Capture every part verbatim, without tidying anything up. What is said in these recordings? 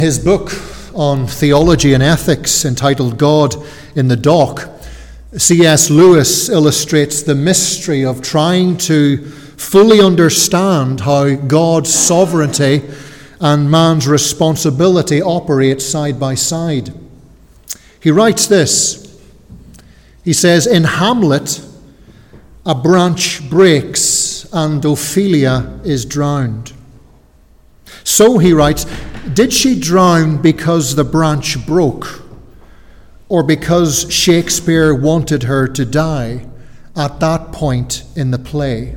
His book on theology and ethics, entitled God in the Dock, C S Lewis illustrates the mystery of trying to fully understand how God's sovereignty and man's responsibility operate side by side. He writes this. He says, in Hamlet, a branch breaks and Ophelia is drowned. So, he writes, did she drown because the branch broke, or because Shakespeare wanted her to die at that point in the play?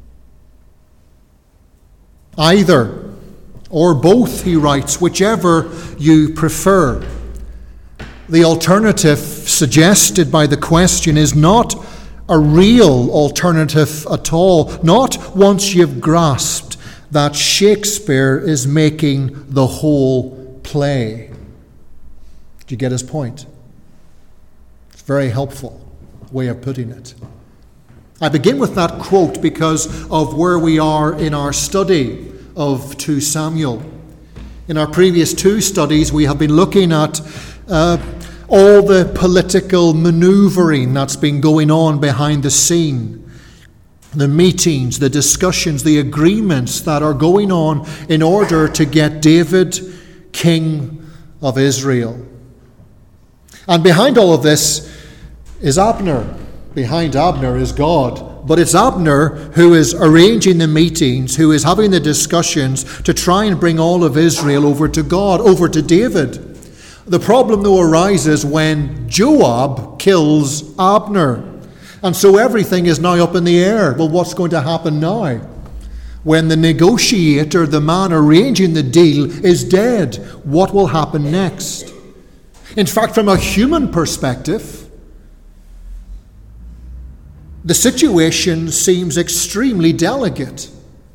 Either, or both, he writes, whichever you prefer. The alternative suggested by the question is not a real alternative at all, not once you've grasped that Shakespeare is making the whole play. Do you get his point? It's a very helpful way of putting it. I begin with that quote because of where we are in our study of Second Samuel. In our previous two studies, we have been looking at uh, all the political maneuvering that's been going on behind the scene. The meetings, the discussions, the agreements that are going on in order to get David king of Israel. And behind all of this is Abner. Behind Abner is God. But it's Abner who is arranging the meetings, who is having the discussions to try and bring all of Israel over to God, over to David. The problem, though, arises when Joab kills Abner. And so everything is now up in the air. Well, what's going to happen now? When the negotiator, the man arranging the deal, is dead, what will happen next? In fact, from a human perspective, the situation seems extremely delicate,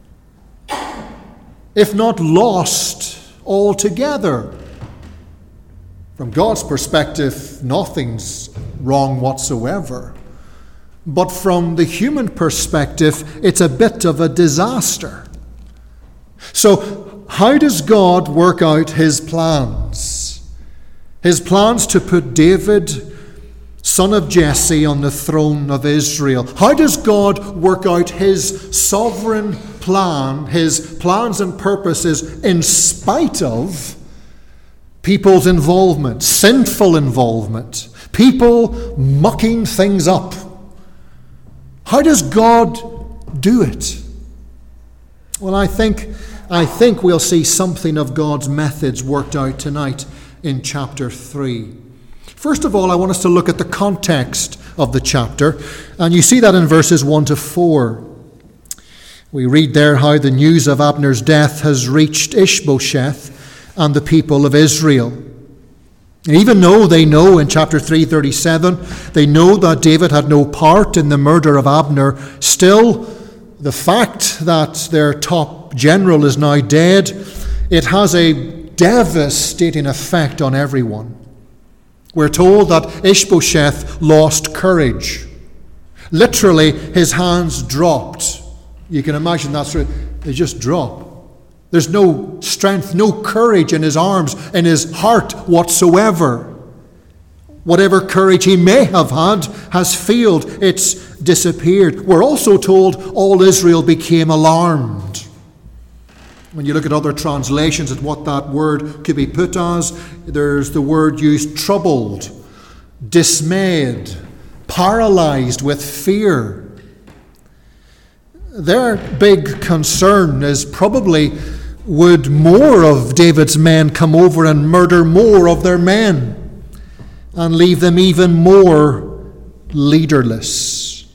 if not lost altogether. From God's perspective, nothing's wrong whatsoever. But from the human perspective, it's a bit of a disaster. So, how does God work out his plans? His plans to put David, son of Jesse, on the throne of Israel. How does God work out his sovereign plan, his plans and purposes, in spite of people's involvement, sinful involvement, people mucking things up? How does God do it? Well, I think, I think we'll see something of God's methods worked out tonight in chapter three. First of all, I want us to look at the context of the chapter, and you see that in verses one to four. We read there how the news of Abner's death has reached Ishbosheth and the people of Israel. And even though they know in chapter three thirty-seven, they know that David had no part in the murder of Abner, still the fact that their top general is now dead, it has a devastating effect on everyone. We're told that Ishbosheth lost courage. Literally, his hands dropped. You can imagine that's right. They just drop. There's no strength, no courage in his arms, in his heart whatsoever. Whatever courage he may have had has failed. It's disappeared. We're also told all Israel became alarmed. When you look at other translations at what that word could be put as, there's the word used troubled, dismayed, paralyzed with fear. Their big concern is probably, would more of David's men come over and murder more of their men and leave them even more leaderless?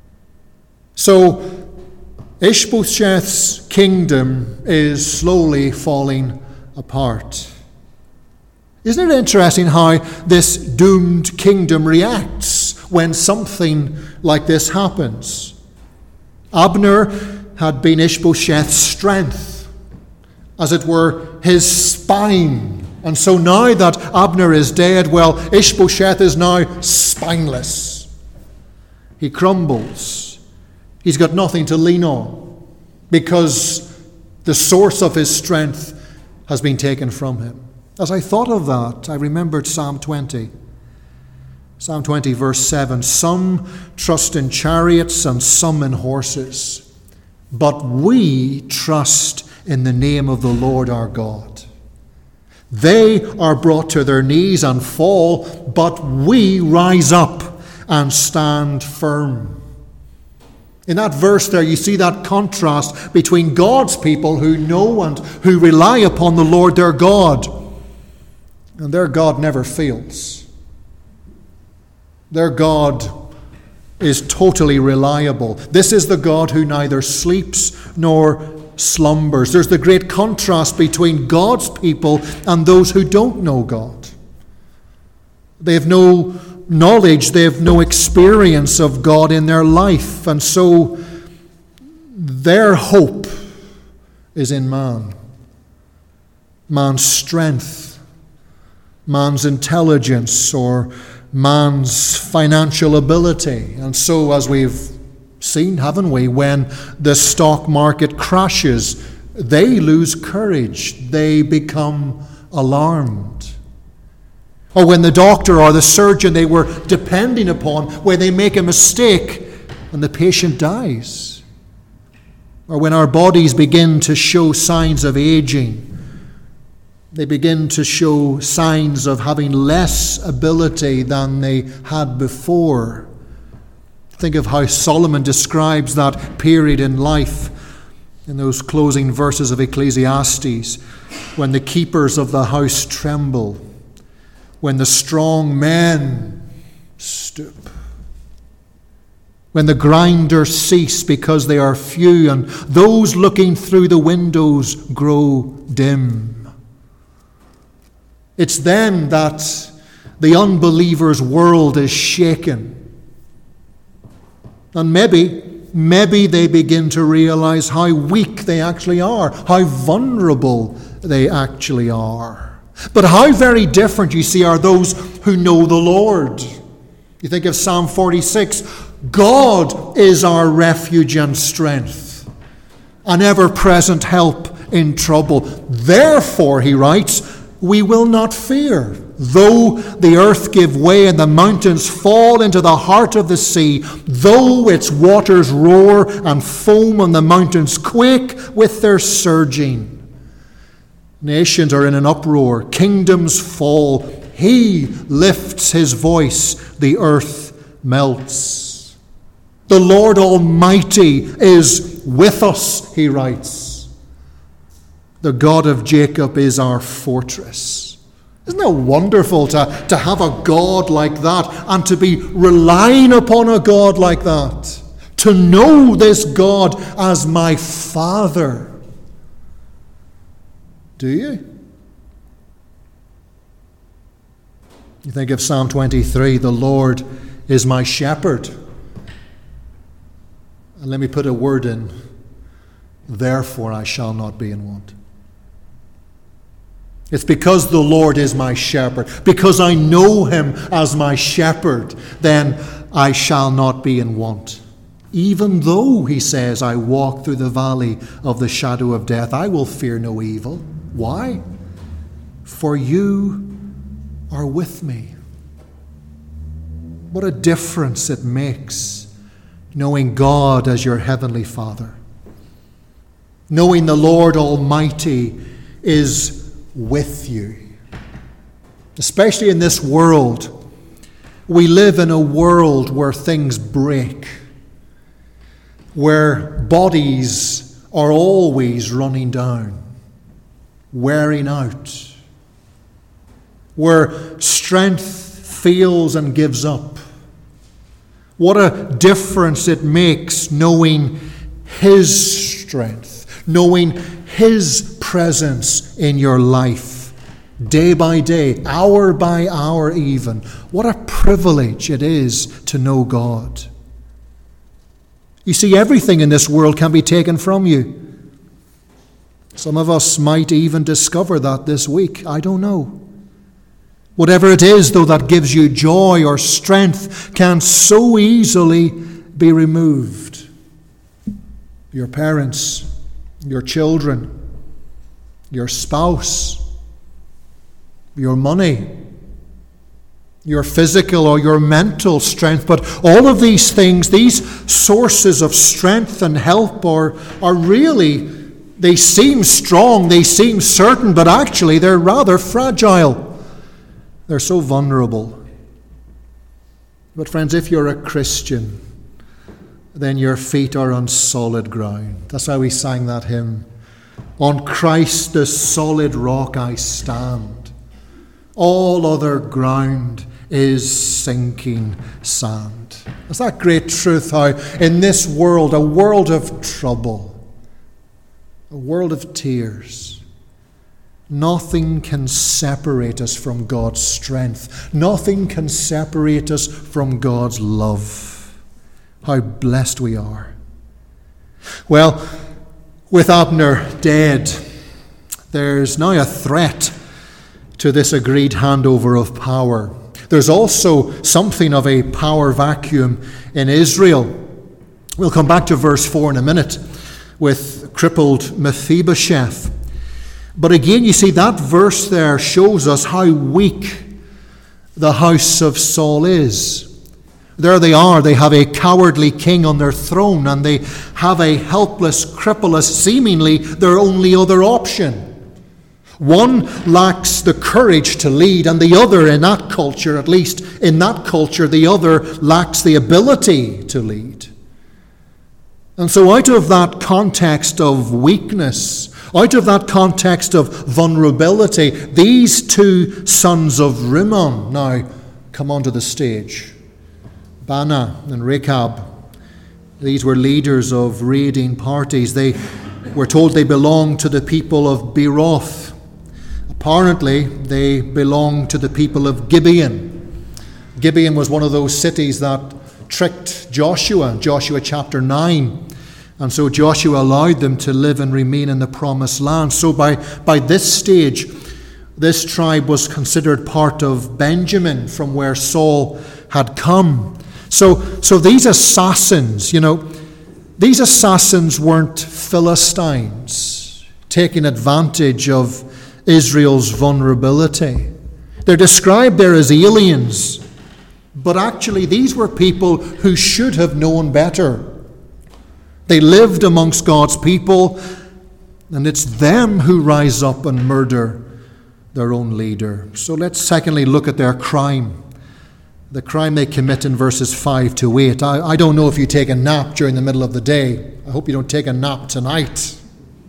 So Ishbosheth's kingdom is slowly falling apart. Isn't it interesting how this doomed kingdom reacts when something like this happens? Abner had been Ishbosheth's strength, as it were, his spine. And so now that Abner is dead, well, Ishbosheth is now spineless. He crumbles. He's got nothing to lean on because the source of his strength has been taken from him. As I thought of that, I remembered Psalm twenty. Psalm twenty, verse seven, some trust in chariots and some in horses, but we trust in the name of the Lord our God. They are brought to their knees and fall, but we rise up and stand firm. In that verse there, you see that contrast between God's people who know and who rely upon the Lord their God. And their God never fails. Their God is totally reliable. This is the God who neither sleeps nor slumbers. There's the great contrast between God's people and those who don't know God. They have no knowledge, they have no experience of God in their life, and so their hope is in man. Man's strength, man's intelligence, or man's financial ability. And so, as we've seen, haven't we, when the stock market crashes, they lose courage. They become alarmed. Or when the doctor or the surgeon they were depending upon, when they make a mistake and the patient dies. Or when our bodies begin to show signs of aging, they begin to show signs of having less ability than they had before. Think of how Solomon describes that period in life in those closing verses of Ecclesiastes, when the keepers of the house tremble, when the strong men stoop, when the grinders cease because they are few, and those looking through the windows grow dim. It's then that the unbeliever's world is shaken. And maybe, maybe they begin to realize how weak they actually are, how vulnerable they actually are. But how very different, you see, are those who know the Lord. You think of Psalm forty-six, God is our refuge and strength, an ever-present help in trouble. Therefore, he writes, we will not fear, though the earth give way and the mountains fall into the heart of the sea, though its waters roar and foam and the mountains quake with their surging. Nations are in an uproar, kingdoms fall. He lifts his voice, the earth melts. The Lord Almighty is with us, he writes. The God of Jacob is our fortress. Isn't that wonderful to, to have a God like that and to be relying upon a God like that? To know this God as my Father. Do you? You think of Psalm twenty-three, the Lord is my shepherd. And let me put a word in, therefore I shall not be in want. It's because the Lord is my shepherd, because I know him as my shepherd, then I shall not be in want. Even though, he says, I walk through the valley of the shadow of death, I will fear no evil. Why? For you are with me. What a difference it makes knowing God as your heavenly Father. Knowing the Lord Almighty is with you. Especially in this world. We live in a world where things break, where bodies are always running down, wearing out, where strength fails and gives up. What a difference it makes knowing his strength, knowing his presence in your life, day by day, hour by hour even. What a privilege it is to know God. You see, everything in this world can be taken from you. Some of us might even discover that this week. I don't know. Whatever it is, though, that gives you joy or strength can so easily be removed. Your parents, your children, your spouse, your money, your physical or your mental strength. But all of these things, these sources of strength and help are, are really, they seem strong, they seem certain, but actually they're rather fragile. They're so vulnerable. But friends, if you're a Christian, then your feet are on solid ground. That's why we sang that hymn. On Christ the solid rock I stand. All other ground is sinking sand. It's that great truth how in this world, a world of trouble, a world of tears, nothing can separate us from God's strength. Nothing can separate us from God's love. How blessed we are. Well, with Abner dead, there's now a threat to this agreed handover of power. There's also something of a power vacuum in Israel. We'll come back to verse four in a minute with crippled Mephibosheth. But again, you see, that verse there shows us how weak the house of Saul is. There they are, they have a cowardly king on their throne, and they have a helpless cripple as seemingly their only other option. One lacks the courage to lead, and the other, in that culture, at least in that culture, the other lacks the ability to lead. And so out of that context of weakness, out of that context of vulnerability, these two sons of Rimmon now come onto the stage. Baanah and Rechab, these were leaders of raiding parties. They were told they belonged to the people of Beeroth. Apparently, they belonged to the people of Gibeon. Gibeon was one of those cities that tricked Joshua, Joshua chapter nine. And so Joshua allowed them to live and remain in the promised land. So by, by this stage, this tribe was considered part of Benjamin, from where Saul had come. So, so these assassins, you know, these assassins weren't Philistines taking advantage of Israel's vulnerability. They're described there as aliens, but actually these were people who should have known better. They lived amongst God's people, and it's them who rise up and murder their own leader. So let's secondly look at their crime. The crime they commit in verses five to eight. I, I don't know if you take a nap during the middle of the day. I hope you don't take a nap tonight.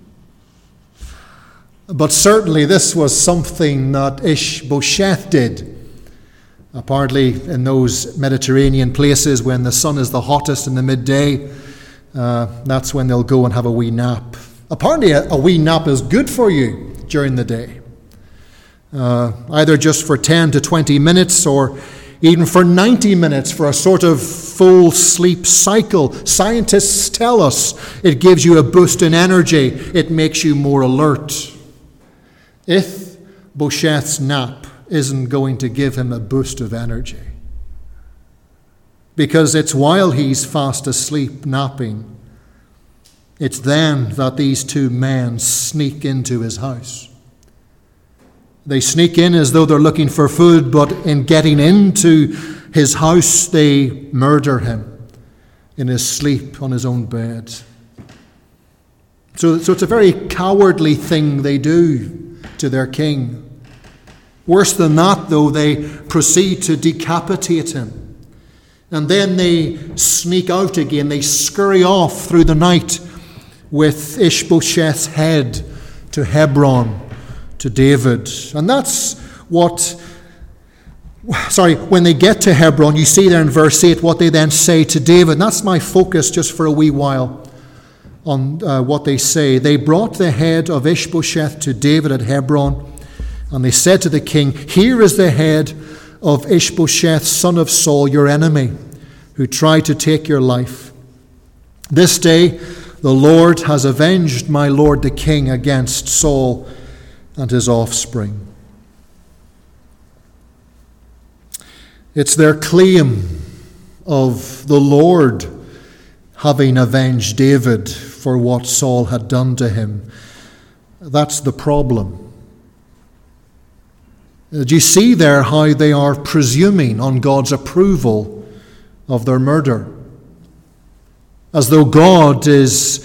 But certainly this was something that Ishbosheth did. Apparently in those Mediterranean places when the sun is the hottest in the midday, uh, that's when they'll go and have a wee nap. Apparently a, a wee nap is good for you during the day. Uh, either just for ten to twenty minutes or even for ninety minutes for a sort of full sleep cycle. Scientists tell us it gives you a boost in energy. It makes you more alert. Ishbosheth's nap isn't going to give him a boost of energy, because it's while he's fast asleep napping, it's then that these two men sneak into his house. They sneak in as though they're looking for food, but in getting into his house, they murder him in his sleep on his own bed. So, so it's a very cowardly thing they do to their king. Worse than that, though, they proceed to decapitate him. And then they sneak out again. They scurry off through the night with Ishbosheth's head to Hebron, to David. And that's what, sorry, when they get to Hebron, you see there in verse eight what they then say to David. And that's my focus just for a wee while on uh, what they say. They brought the head of Ishbosheth to David at Hebron, and they said to the king, "Here is the head of Ishbosheth, son of Saul, your enemy, who tried to take your life. This day the Lord has avenged my lord the king against Saul and his offspring." It's their claim of the Lord having avenged David for what Saul had done to him. That's the problem. Do you see there how they are presuming on God's approval of their murder? As though God is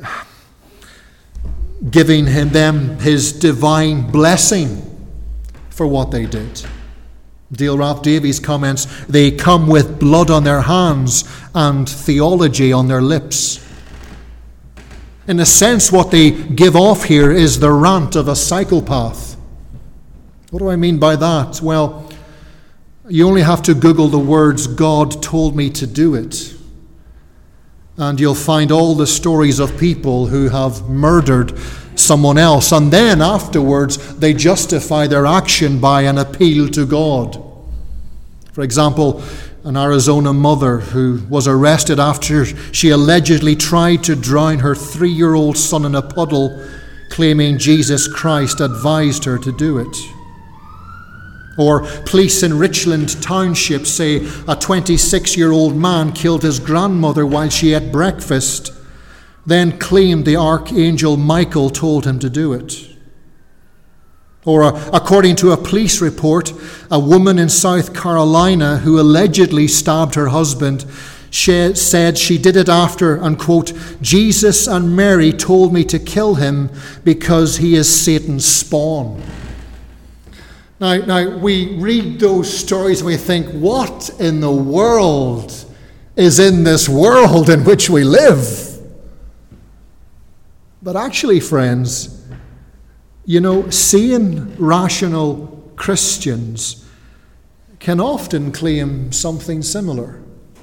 giving him, them his divine blessing for what they did. Dale Ralph Davies comments, they come with blood on their hands and theology on their lips. In a sense, what they give off here is the rant of a psychopath. What do I mean by that? Well, you only have to Google the words, God told me to do it, and you'll find all the stories of people who have murdered someone else, and then afterwards they justify their action by an appeal to God. For example, an Arizona mother who was arrested after she allegedly tried to drown her three-year-old son in a puddle, claiming Jesus Christ advised her to do it. Or police in Richland Township say a twenty-six-year-old man killed his grandmother while she ate breakfast, then claimed the archangel Michael told him to do it. Or uh, according to a police report, a woman in South Carolina who allegedly stabbed her husband she said she did it after, and quote, Jesus and Mary told me to kill him because he is Satan's spawn. Now, now, we read those stories and we think, what in the world is in this world in which we live? But actually, friends, you know, sane, rational Christians can often claim something similar.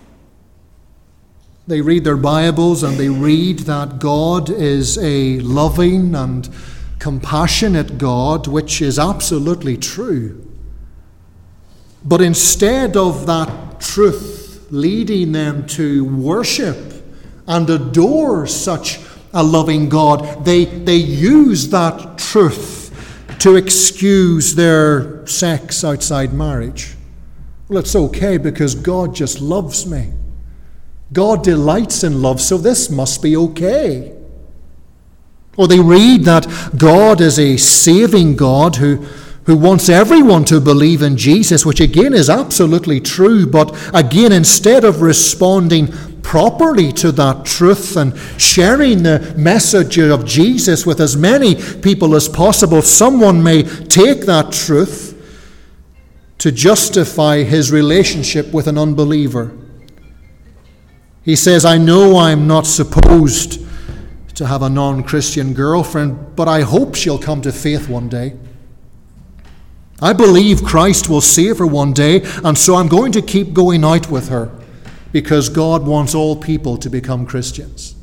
They read their Bibles and they read that God is a loving and compassionate God, which is absolutely true. But instead of that truth leading them to worship and adore such a loving God, they, they use that truth to excuse their sex outside marriage. Well, it's okay because God just loves me. God delights in love, so this must be okay. Or they read that God is a saving God who, who wants everyone to believe in Jesus, which again is absolutely true, but again, instead of responding properly to that truth and sharing the message of Jesus with as many people as possible, someone may take that truth to justify his relationship with an unbeliever. He says, I know I'm not supposed to have a non-Christian girlfriend, but I hope she'll come to faith one day. I believe Christ will save her one day, and so I'm going to keep going out with her because God wants all people to become Christians.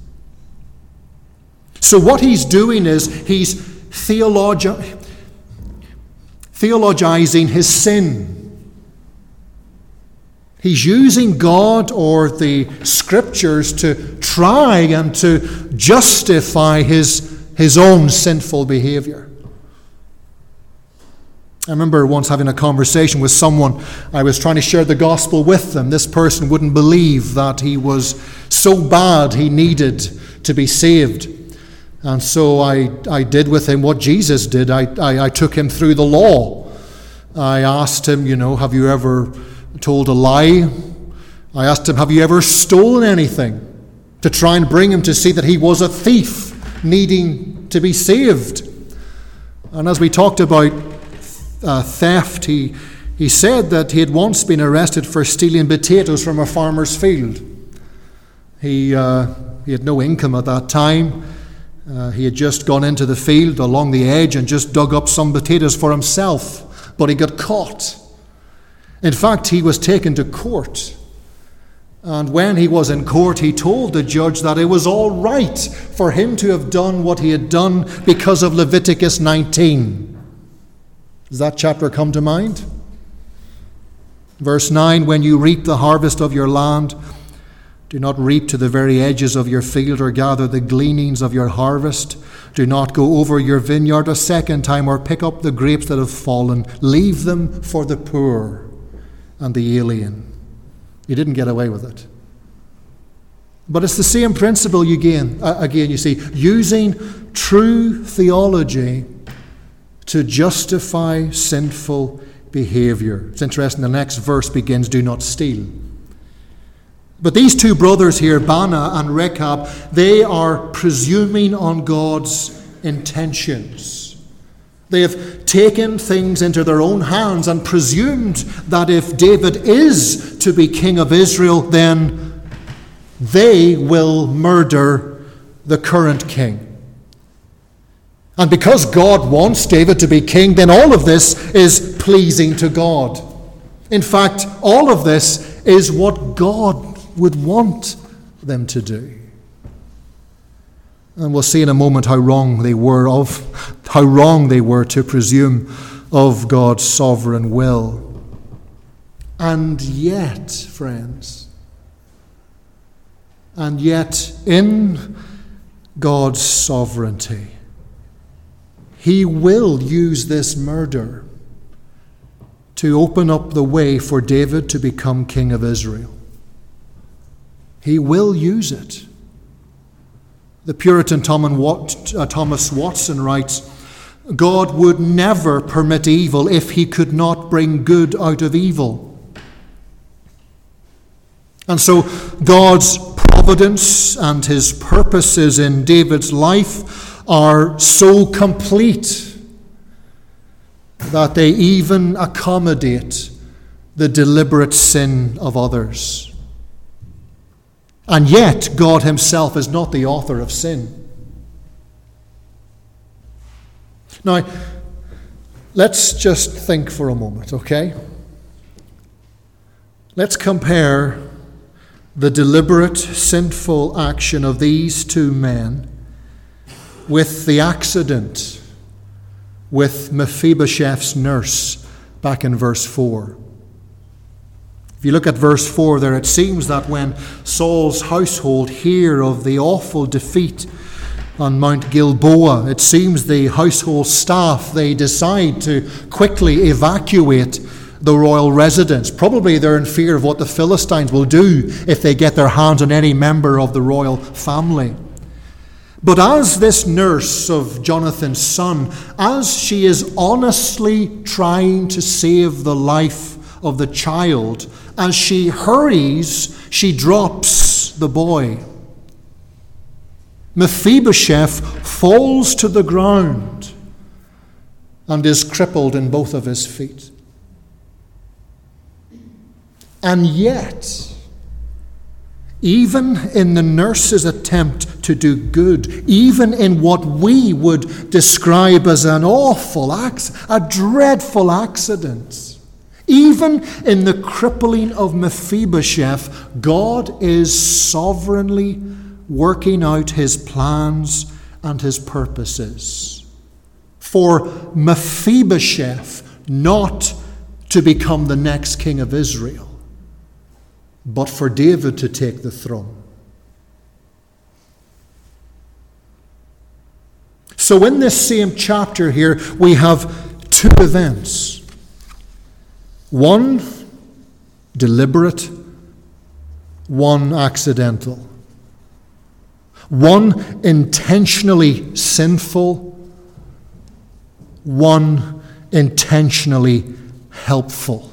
So what he's doing is he's theologi- theologizing his sin. He's using God or the Scriptures to try and to justify his, his own sinful behavior. I remember once having a conversation with someone. I was trying to share the gospel with them. This person wouldn't believe that he was so bad he needed to be saved. And so I, I did with him what Jesus did. I, I, I took him through the law. I asked him, you know, have you ever told a lie? I asked him, have you ever stolen anything? To try and bring him to see that he was a thief needing to be saved. And as we talked about uh, theft, he, he said that he had once been arrested for stealing potatoes from a farmer's field. He, uh, he had no income at that time. Uh, he had just gone into the field along the edge and just dug up some potatoes for himself, but he got caught. In fact, he was taken to court. And when he was in court, he told the judge that it was all right for him to have done what he had done because of Leviticus nineteen. Does that chapter come to mind? Verse nine, when you reap the harvest of your land, do not reap to the very edges of your field or gather the gleanings of your harvest. Do not go over your vineyard a second time or pick up the grapes that have fallen. Leave them for the poor and the alien. He didn't get away with it. But it's the same principle again, uh, again, you see, using true theology to justify sinful behavior. It's interesting, the next verse begins, do not steal. But these two brothers here, Baanah and Rechab, they are presuming on God's intentions. They have taken things into their own hands and presumed that if David is to be king of Israel, then they will murder the current king. And because God wants David to be king, then all of this is pleasing to God. In fact, all of this is what God would want them to do. And we'll see in a moment how wrong they were of how wrong they were to presume of God's sovereign will. And yet, friends, and yet in God's sovereignty, He will use this murder to open up the way for David to become king of Israel. He will use it. The Puritan Thomas Watson writes, God would never permit evil if he could not bring good out of evil. And so God's providence and his purposes in David's life are so complete that they even accommodate the deliberate sin of others. And yet, God himself is not the author of sin. Now, let's just think for a moment, okay? Let's compare the deliberate, sinful action of these two men with the accident with Mephibosheth's nurse back in verse four. If you look at verse four there, it seems that when Saul's household hear of the awful defeat on Mount Gilboa, it seems the household staff, they decide to quickly evacuate the royal residence. Probably they're in fear of what the Philistines will do if they get their hands on any member of the royal family. But as this nurse of Jonathan's son, as she is honestly trying to save the life of the child, as she hurries, she drops the boy. Mephibosheth falls to the ground and is crippled in both of his feet. And yet, even in the nurse's attempt to do good, even in what we would describe as an awful accident, a dreadful accident, even in the crippling of Mephibosheth, God is sovereignly working out his plans and his purposes. For Mephibosheth not to become the next king of Israel, but for David to take the throne. So in this same chapter here, we have two events. One deliberate, one accidental. One intentionally sinful, one intentionally helpful.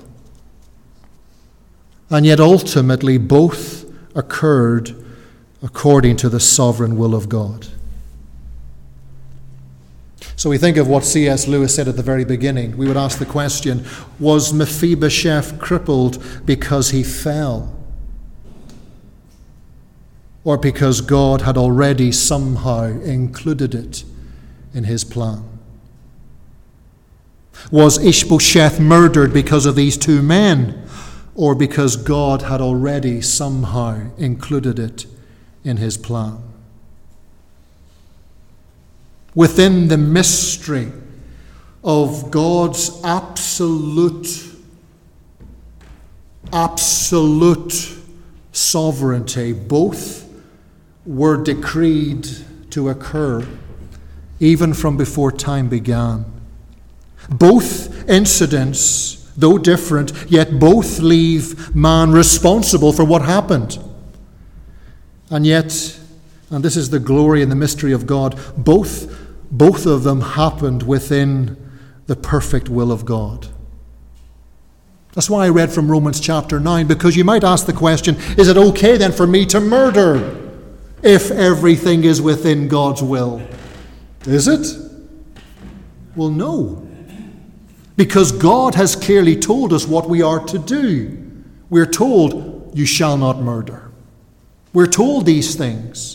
And yet ultimately both occurred according to the sovereign will of God. So we think of what C S Lewis said at the very beginning. We would ask the question, was Mephibosheth crippled because he fell? Or because God had already somehow included it in his plan? Was Ishbosheth murdered because of these two men? Or because God had already somehow included it in his plan? Within the mystery of God's absolute, absolute sovereignty, both were decreed to occur even from before time began. Both incidents, though different, yet both leave man responsible for what happened. And yet, and this is the glory and the mystery of God, both, both of them happened within the perfect will of God. That's why I read from Romans chapter nine, because you might ask the question, is it okay then for me to murder if everything is within God's will? Is it? Well, no. Because God has clearly told us what we are to do. We're told, you shall not murder. We're told these things.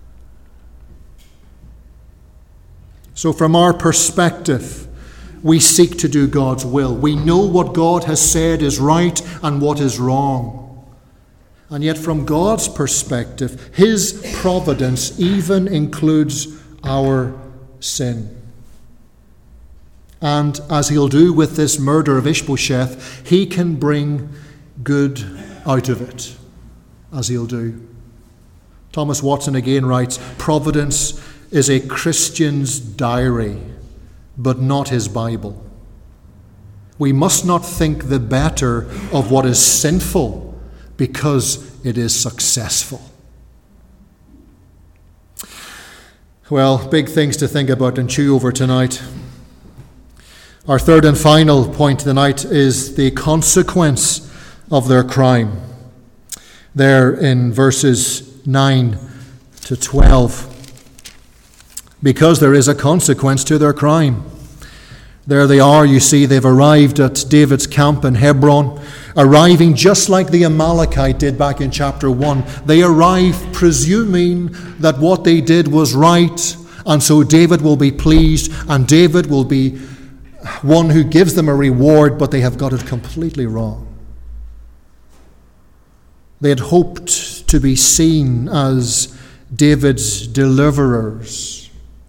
So from our perspective, we seek to do God's will. We know what God has said is right and what is wrong. And yet from God's perspective, his providence even includes our sin. And as he'll do with this murder of Ishbosheth, he can bring good out of it, as he'll do. Thomas Watson again writes, providence is a Christian's diary, but not his Bible. We must not think the better of what is sinful because it is successful. Well, big things to think about and chew over tonight. Our third and final point tonight is the consequence of their crime. There in verses nine to twelve. Because there is a consequence to their crime. There they are, you see, they've arrived at David's camp in Hebron, arriving just like the Amalekite did back in chapter one. They arrive presuming that what they did was right, and so David will be pleased, and David will be one who gives them a reward, but they have got it completely wrong. They had hoped to be seen as David's deliverers.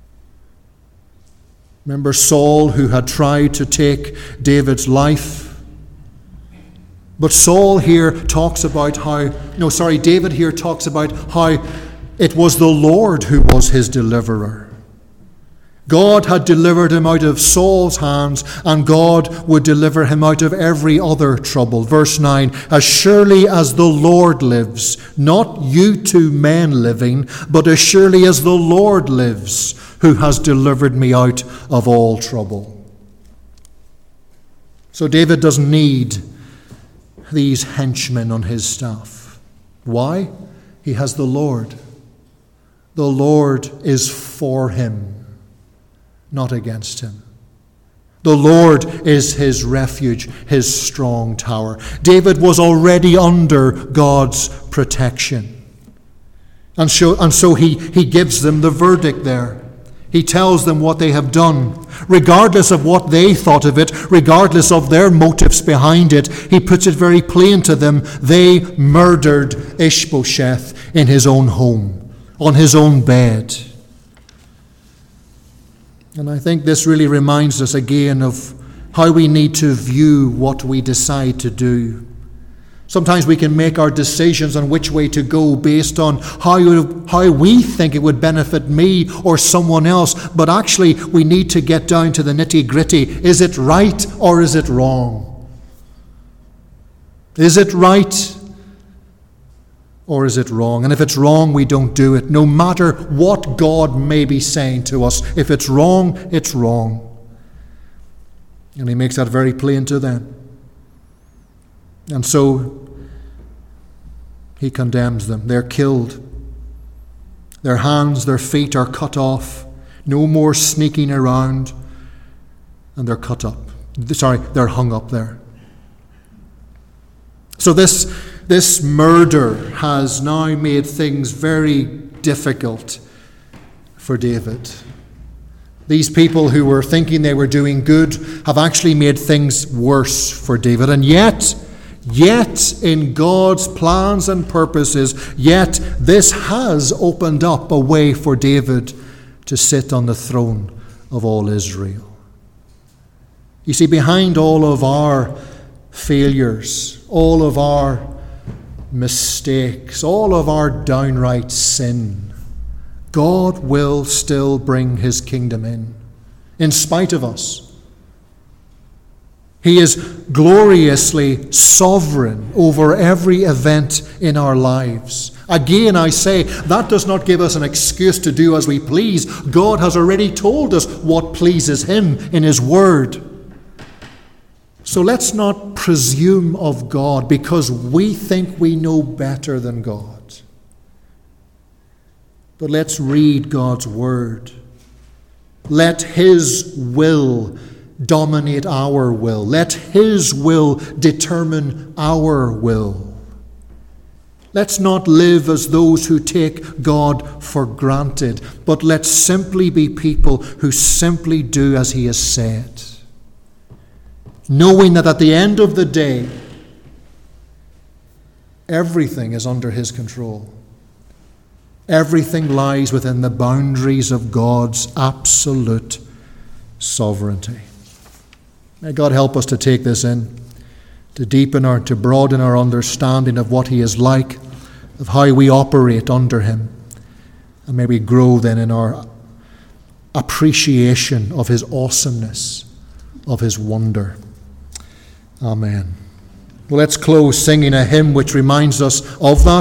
Remember Saul, who had tried to take David's life? But Saul here talks about how, no, sorry, David here talks about how it was the Lord who was his deliverer. God had delivered him out of Saul's hands, and God would deliver him out of every other trouble. Verse nine, as surely as the Lord lives, not you two men living, but as surely as the Lord lives, who has delivered me out of all trouble. So David doesn't need these henchmen on his staff. Why? He has the Lord. The Lord is for him, not against him. The Lord is his refuge, his strong tower. David was already under God's protection. And so, and so he, he gives them the verdict there. He tells them what they have done. Regardless of what they thought of it, regardless of their motives behind it, he puts it very plain to them. They murdered Ishbosheth in his own home, on his own bed. And I think this really reminds us again of how we need to view what we decide to do. Sometimes we can make our decisions on which way to go based on how, how we think it would benefit me or someone else, but actually we need to get down to the nitty-gritty. Is it right or is it wrong? Is it right or is it wrong? And if it's wrong, we don't do it, no matter what God may be saying to us. If it's wrong, it's wrong. And he makes that very plain to them. And so he condemns them. They're killed. Their hands, their feet are cut off. No more sneaking around. And they're cut up. Sorry, they're hung up there. So this, this murder has now made things very difficult for David. These people who were thinking they were doing good have actually made things worse for David. And yet, Yet, in God's plans and purposes, yet this has opened up a way for David to sit on the throne of all Israel. You see, behind all of our failures, all of our mistakes, all of our downright sin, God will still bring his kingdom in, in spite of us. He is gloriously sovereign over every event in our lives. Again, I say, that does not give us an excuse to do as we please. God has already told us what pleases him in his word. So let's not presume of God because we think we know better than God. But let's read God's word. Let his will dominate our will. Let his will determine our will. Let's not live as those who take God for granted, but let's simply be people who simply do as he has said, knowing that at the end of the day, everything is under his control. Everything lies within the boundaries of God's absolute sovereignty. May God help us to take this in, to deepen our, to broaden our understanding of what he is like, of how we operate under him. And may we grow then in our appreciation of his awesomeness, of his wonder. Amen. Well, let's close singing a hymn which reminds us of that.